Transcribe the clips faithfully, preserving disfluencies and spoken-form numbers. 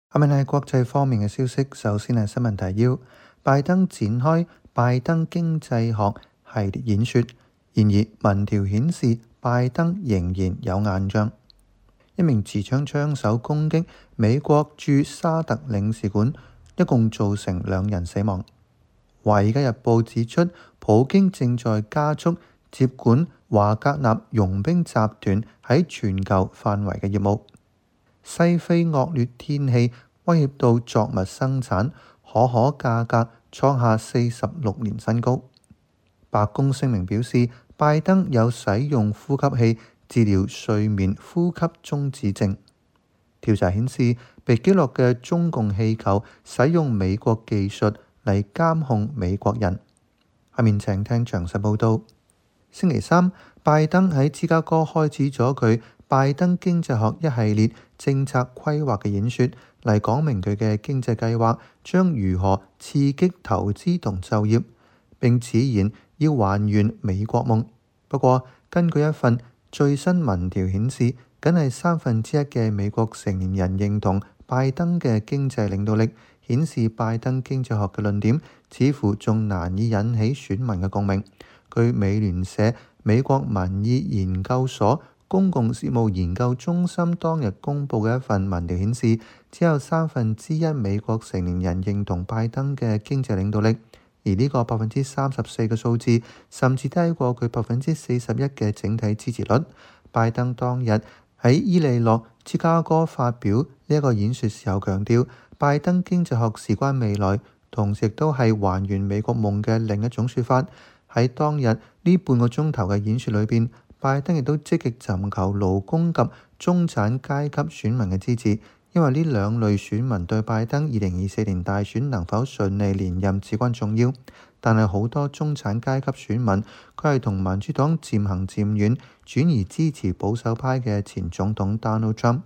下面係國際方面嘅消息，首先係新聞提要。拜登展開拜登經濟學系列演說，然而民調顯示拜登仍然有硬仗。一名持槍槍手攻擊美國駐沙特領事館，一共造成兩人死亡。華爾街日報指出，普京正在加速接管華格納傭兵集團喺全球範圍嘅業務。西非惡劣天氣威脅到作物生產，可可價格創下四十六年新高。白宮聲明表示，拜登有使用呼吸器治療睡眠呼吸中止症。調查顯示，被擊落嘅中共氣球使用美國技術嚟監控美國人。下面請聽詳細報導。星期三，拜登喺芝加哥開始咗佢拜登經濟學一系列政策規劃嘅演說，嚟講明佢嘅經濟計劃將如何刺激投資同就業，並此言要還原美國夢。不過，根據一份最新民調顯示，僅係三分之一嘅美國成年人認同拜登嘅經濟領導力，顯示拜登經濟學嘅論點似乎仲難以引起選民嘅共鳴。據美聯社美國民意研究所公共事務研究中心當日公佈嘅一份民調顯示，只有三分之一美國成年人認同拜登嘅經濟領導力，而呢個百分之三十四嘅數字甚至低過佢百分之四十一嘅整體支持率。拜登當日喺伊利諾芝加哥發表呢一個演說時候強調，拜登經濟學事關未來，同時亦都係還原美國夢嘅另一種說法。喺當日呢半個鐘頭嘅演說裏邊，拜登亦都積極尋求勞工及中產階級選民嘅支持，因為呢兩類選民對拜登二零二四年大選能否順利連任至關重要。但係好多中產階級選民，佢係同民主黨漸行漸遠，轉而支持保守派嘅前總統 Donald Trump。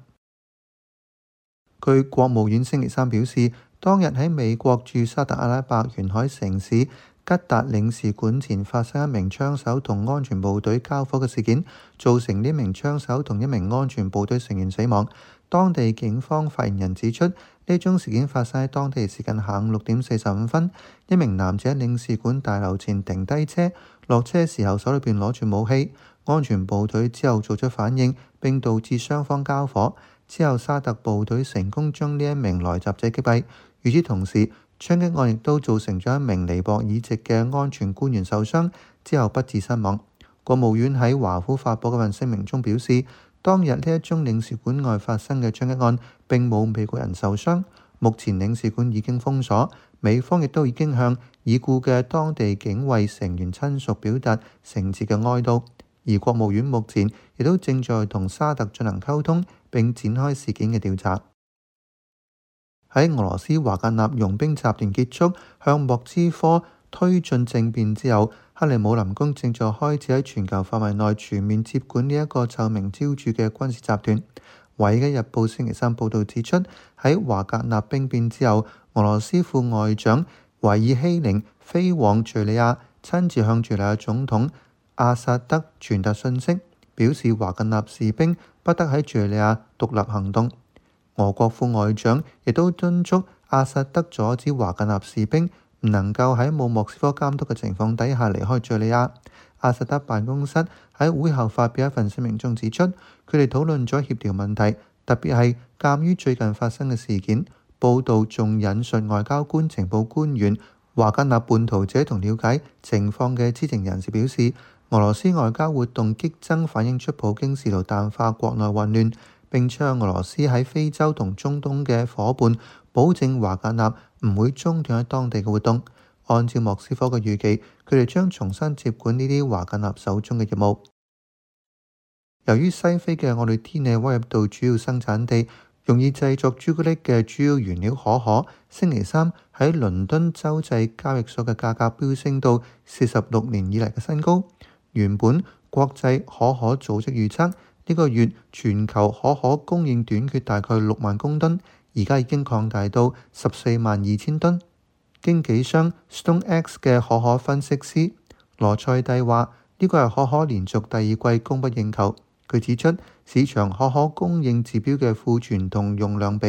據國務院星期三表示，當日喺美國駐沙特阿拉伯沿海城市吉達領事館前發生一名槍手同安全部隊交火嘅事件，造成呢名槍手同一名安全部隊成員死亡。當地警方發言人指出，呢宗事件發生喺當地時間下午六點四十五分，一名男子喺領事館大樓前停低車，落車時候手裏邊攞住武器，安全部隊之後做出反應，並導致雙方交火。之後沙特部隊成功將呢一名來襲者擊斃。與此同時，槍擊案亦都造成咗一名尼泊爾籍嘅安全官員受傷，之後不治身亡。國務院喺華府發佈嗰份聲明中表示，當日呢一宗領事館外發生嘅槍擊案並冇美國人受傷，目前領事館已經封鎖，美方亦都已經向已故嘅當地警衛成員親屬表達誠摯嘅哀悼，而國務院目前亦都正在同沙特進行溝通並展開事件嘅調查。喺俄羅斯華格納傭兵集團結束向莫斯科推進政變之後，克里姆林宮正在開始喺全球範圍內全面接管呢一個臭名昭著嘅軍事集團。華爾街日報星期三報導指出，喺華格納兵變之後，俄羅斯副外長維爾希寧飛往敘利亞，親自向敘利亞總統阿薩德傳達訊息，表示華格納士兵不得喺敘利亞獨立行動。俄國副外長亦都敦促阿薩德阻止華格納士兵唔能夠喺冇莫斯科監督嘅情況底下離開敘利亞。阿薩德辦公室喺會後發表一份聲明中指出，佢哋討論咗協調問題，特別係鑑於最近發生嘅事件。報道仲引述外交官、情報官員、華格納叛逃者同了解情況嘅知情人士表示，俄羅斯外交活動激增反映出普京試圖淡化國內混亂，並向俄羅斯喺非洲同中東嘅夥伴保證華格納唔會中斷喺當地嘅活動。按照莫斯科嘅預期，佢哋將重新接管呢啲華格納手中嘅業務。由於西非嘅惡劣天氣威脅到主要生產地，容易製作朱古力嘅主要原料可可，星期三喺倫敦洲際交易所嘅價格飆升到四十六年以嚟嘅新高。原本國際可可組織預測呢個月全球可可供應短缺大概六萬公噸，而家已經擴大到十四萬二千噸。經紀商 StoneX 嘅可可分析師羅塞蒂話：呢個係可可連續第二季供不應求。佢指出，市場可可供應指標嘅庫存同用量比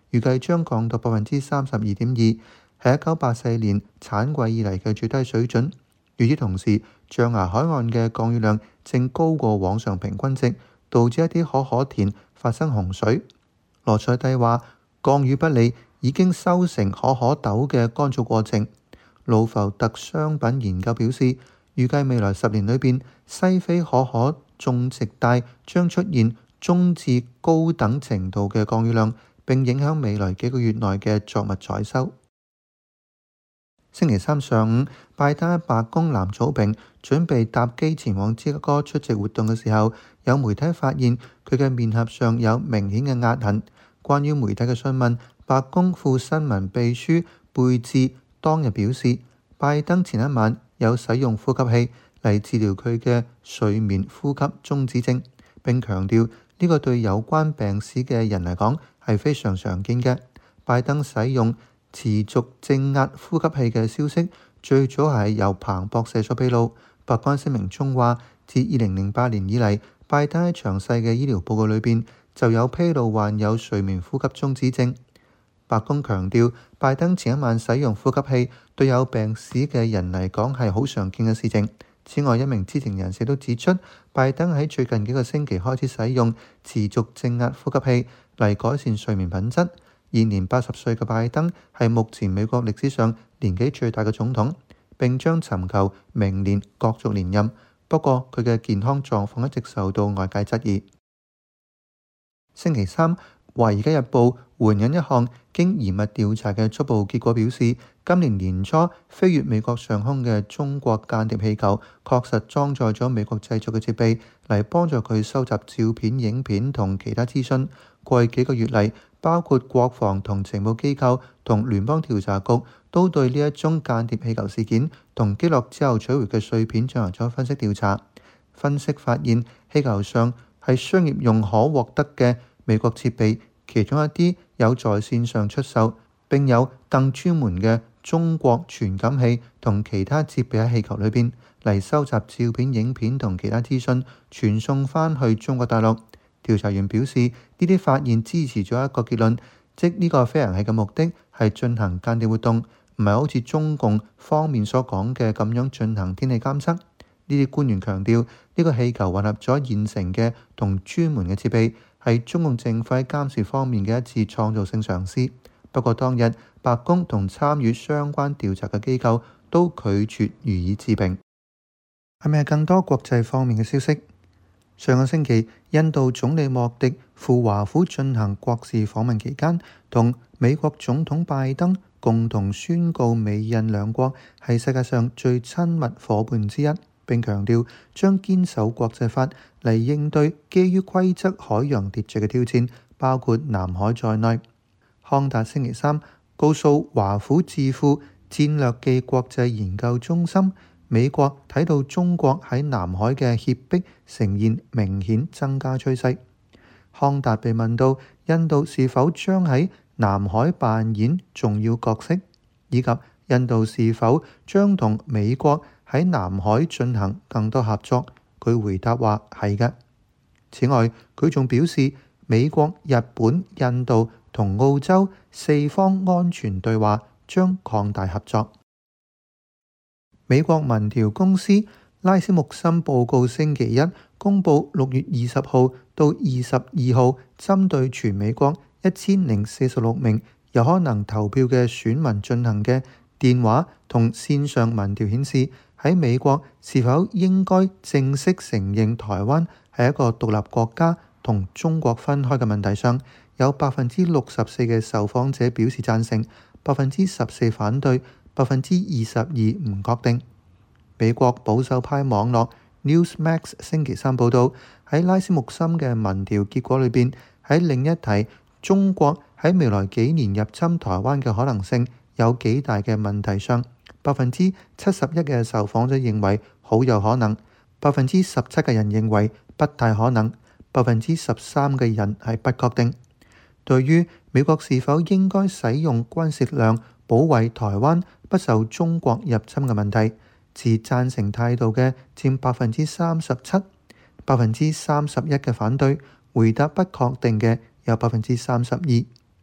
預計將降到百分之三十二點二，係一九八四年產季以嚟嘅最低水準。與此同時，象牙海岸嘅降雨量正高過往常平均值，導致一啲可可田發生洪水。羅塞蒂話：降雨不利已經收成可可豆嘅乾燥過程。路浮特商品研究表示，預計未來十年裏邊，西非可可種植帶將出現中至高等程度嘅降雨量，並影響未來幾個月內嘅作物採收。星期三上午，拜登喺白宮藍草坪準備搭機前往芝加哥出席活動嘅時候，有媒體發現佢嘅面頰上有明顯嘅壓痕。關於媒體嘅詢問，白宮副新聞秘書貝治當日表示，拜登前一晚有使用呼吸器嚟治療佢嘅睡眠呼吸中止症，並強調呢個對有關病史嘅人嚟講係非常常見嘅。拜登使用持續正壓呼吸器嘅消息最早係由彭博社所披露。白宮聲明中話，自二零零八年以嚟，拜登喺詳細嘅醫療報告裏邊就有披露患有睡眠呼吸中止症。白宮強調，拜登前一晚使用呼吸器對有病史嘅人嚟講係好常見嘅事情。此外，一名知情人士都指出，拜登喺最近幾個星期開始使用持續正壓呼吸器嚟改善睡眠品質。現年八十歲嘅拜登係目前美國歷史上年紀最大嘅總統，並將尋求明年角逐連任。不過佢嘅健康狀況一直受到外界質疑。星期三，《華爾街日報》援引一項經嚴密調查嘅初步結果表示，今年年初飛越美國上空嘅中國間諜氣球確實裝載咗美國製造嘅設備嚟幫助佢收集照片、影片同其他資訊。過去幾個月嚟，包括國防同情報機構同聯邦調查局都對呢一宗間諜氣球事件同擊落之後取回嘅碎片進行咗分析調查。分析發現，氣球上係商業用可獲得嘅美國設備，其中一啲有在線上出售，並有更專門嘅中國傳感器同其他設備喺氣球裏邊嚟收集照片、影片同其他資訊，傳送翻去中國大陸。調查員表示，呢啲發現支持咗一個結論，即呢個飛行器嘅目的係進行間諜活動，唔係好似中共方面所講嘅咁樣進行天氣監測。呢啲官員強調，呢個氣球混合咗現成嘅同專門嘅設備，係中共政府喺監視方面嘅一次創造性嘗試。不過當日，白宮同參與相關調查嘅機構都拒絕予以置評。係咪更多國際方面嘅消息？上個星期，印度總理莫迪赴華府進行國事訪問期間，同美國總統拜登共同宣告美印兩國係世界上最親密夥伴之一，並強調將堅守國際法嚟應對基於規則海洋秩序嘅挑戰，包括南海在內。康達星期三告訴華府智庫戰略暨國際研究中心，美國睇到中國喺南海嘅脅迫呈現明顯增加趨勢。康達被問到印度是否將喺南海扮演重要角色，以及印度是否將同美國喺南海進行更多合作，佢回答話係嘅。此外，佢仲表示美國、日本、印度同澳洲四方安全對話將擴大合作。美國民調公司拉斯穆森報告星期一公佈六月二十號到二十二號針對全美國一千零四十六名有可能投票嘅選民進行嘅電話同線上民調顯示，喺美國是否應該正式承認台灣係一個獨立國家同中國分開嘅問題上，有百分之六十四嘅受訪者表示贊成，百分之十四反對，百分之二十二唔確定。美國保守派網絡 Newsmax 星期三報導，喺拉斯穆森嘅民調結果裏邊，喺另一題中國喺未來幾年入侵台灣嘅可能性有幾大嘅問題上，百分之七十一嘅受訪者認為好有可能，百分之十七嘅人認為不太可能，百分之十三嘅人係不確定。對於美國是否應該使用軍事力量保衛台灣不受中國入侵嘅問題，持贊成態度嘅佔百分之三十七，百分之三十一嘅反對，回答不確定嘅有百分之三十二。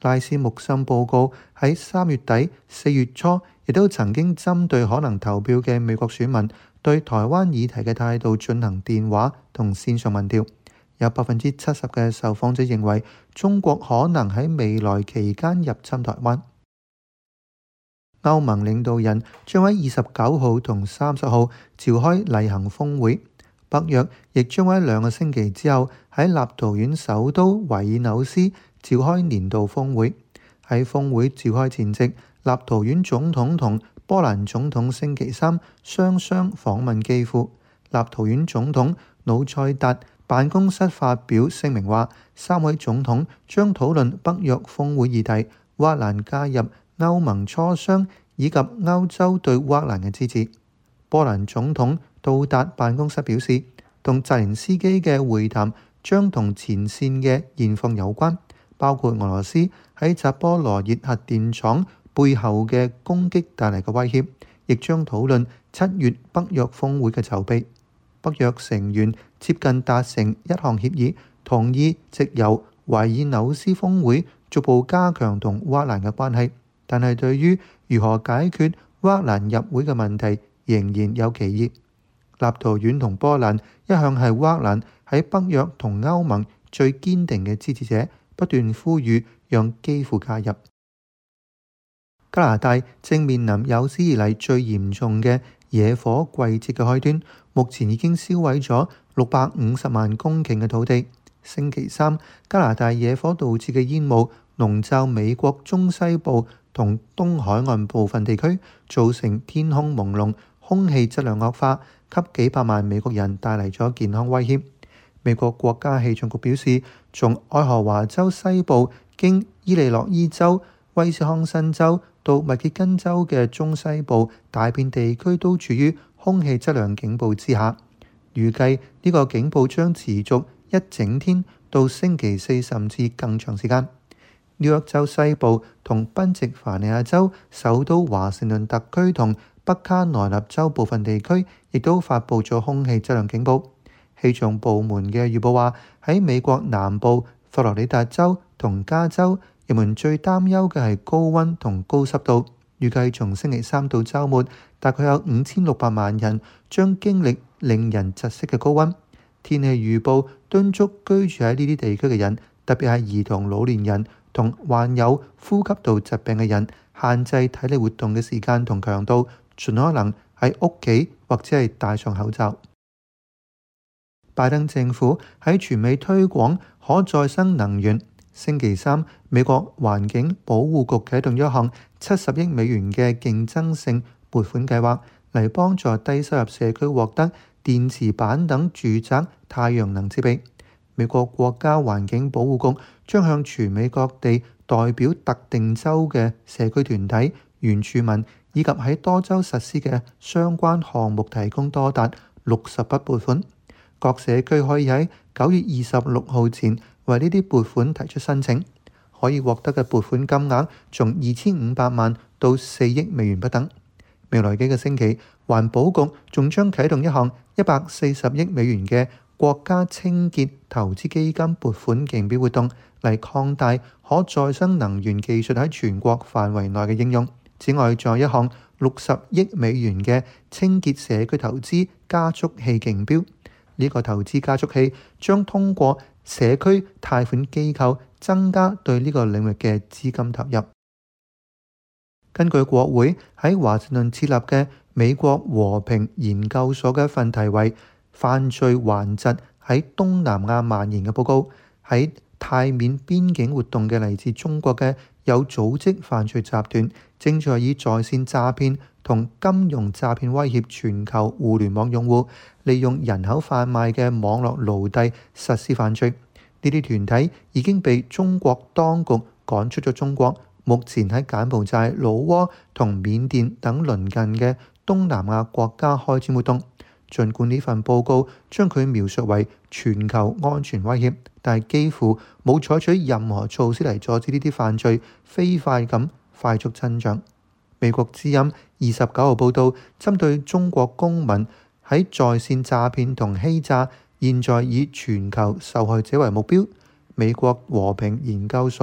拉斯穆森報告喺三月底、四月初亦都曾經針對可能投票嘅美國選民對台灣議題嘅態度進行電話同線上民調，有百分之七十嘅受訪者認為中國可能喺未來期間入侵台灣。歐盟領導人將喺二十九號同三十號召開例行峰會，北約亦將喺兩個星期之後喺立陶宛首都維爾紐斯召開年度峰會。喺峰會召開前夕，立陶宛總統同波蘭總統星期三雙雙訪問基輔。立陶宛總統努塞達辦公室發表聲明話，三位總統將討論北約峰會議題、烏克蘭加入歐盟磋商以及歐洲對烏克蘭嘅支持。波蘭總統杜達辦公室表示，同澤連斯基嘅會談將同前線嘅現況有關，包括俄羅斯喺扎波羅熱核電廠背後嘅攻擊帶嚟嘅威脅，亦將討論七月北約峰會嘅籌備。北約成員接近達成一項協議，同意藉由維爾紐斯峰會逐步加強同烏克蘭嘅關係，但係對於如何解決烏克蘭入會嘅問題仍然有歧義。立陶宛同波蘭一向係烏克蘭喺北約同歐盟最堅定嘅支持者，不斷呼籲讓基輔加入。加拿大正面臨有史以嚟最嚴重嘅野火季節嘅開端，目前已經燒毀咗六百五十萬公頃嘅土地。星期三，加拿大野火導致嘅煙霧籠罩美國中西部同東海岸部分地區，造成天空朦朧、空氣質量惡化，給幾百萬美國人帶嚟咗健康威脅。美國國家氣象局表示，從愛荷華州西部經伊利諾伊州、威斯康辛州到密歇根州嘅中西部，大片地區都處於空氣質量警報之下。預計呢個警報將持續一整天到星期四甚至更長時間。紐約州西部同賓夕凡尼亞州首都華盛頓特區同北卡羅納州部分地區亦都發布咗空氣質量警報。氣象部門嘅預報話，喺美國南部佛羅里達州同加州，人們最擔憂嘅係高溫同高濕度。預計從星期三到週末，大概有五千六百萬人將經歷令人窒息嘅高溫。天氣預報敦促居住喺呢啲地區嘅人，特別係兒童、老年人同患有呼吸道疾病嘅人，限制體力活動嘅時間同強度，盡可能喺屋企或者係戴上口罩。拜登政府喺全美推廣可再生能源。星期三，美國環境保護局啟動一項七十億美元嘅競爭性撥款計劃，嚟幫助低收入社區獲得電池板等住宅太陽能設備。美國國家環境保護局將向全美各地代表特定州嘅社區團體、原住民以及喺多州實施嘅相關項目提供多達六十筆撥款。各社區可以喺九月二十六號前為呢啲撥款提出申請，可以獲得嘅撥款金額從二千五百萬到四億美元不等。未來幾個星期，環保局仲將啟動一項一百四十億美元嘅國家清潔投資基金撥款競標活動，嚟擴大可再生能源技術喺全國範圍內嘅應用。此外，仲有一項六十億美元嘅清潔社區投資加速器競標。呢個投資加速器將通過社區貸款機構增加對呢個領域嘅資金投入。根據國會喺華盛頓設立嘅美國和平研究所嘅一份題為《犯罪頑疾喺東南亞蔓延》嘅報告，喺泰緬邊境活動嘅嚟自中國嘅有組織犯罪集團，正在以在線詐騙同金融詐騙威脅全球互聯網用戶，利用人口販賣嘅網絡奴隸實施犯罪。呢啲團體已經被中國當局趕出咗中國，目前喺柬埔寨、老撾同緬甸等鄰近嘅東南亞國家開展活動。儘管呢份報告將佢描述為全球安全威脅，但係幾乎冇採取任何措施嚟阻止呢啲犯罪飛快咁快速增長。美國之音二十九號報導，針對中國公民喺在線詐騙同欺詐，現在以全球受害者為目標。美國和平研究所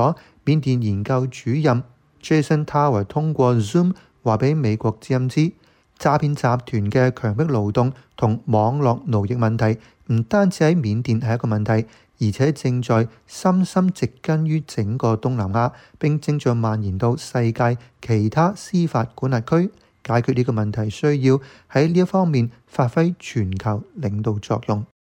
緬甸研究主任 Jason Tower 通過 Zoom 話俾美國之音知，詐騙集團嘅強迫勞動同網絡奴役問題唔單止喺緬甸係一個問題，而且正在深深植根於整個東南亞，並正在蔓延到世界其他司法管轄區。解決呢個問題需要喺呢一方面發揮全球領導作用。